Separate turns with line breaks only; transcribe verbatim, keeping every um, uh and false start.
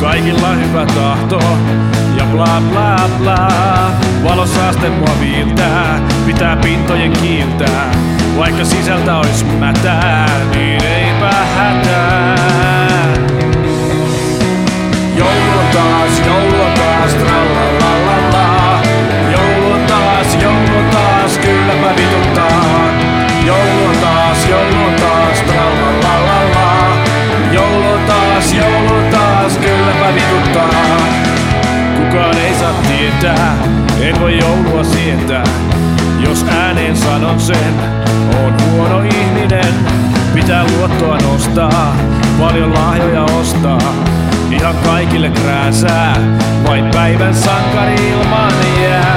kaikilla hyvä tahto ja bla bla bla. Valosaaste mua viiltää, pitää pintojen kiiltää. Vaikka sisältä ois mätää, niin eipä hätää. Joulu on taas, joulu on taas, trallalalala. Joulu on taas, joulu on taas, kylläpä vituttaa. Joulu on taas, joulu on taas, trallalalala. Joulu on taas, joulu on taas, kylläpä vituttaa. Kukaan ei saa tietää, en voi joulua sietää. Jos ääneen sanon sen, oon huono ihminen. Pitää luottoa nostaa, paljon lahjoja ostaa. Ihan kaikille krääsää, vain päivän sankari ilman jää.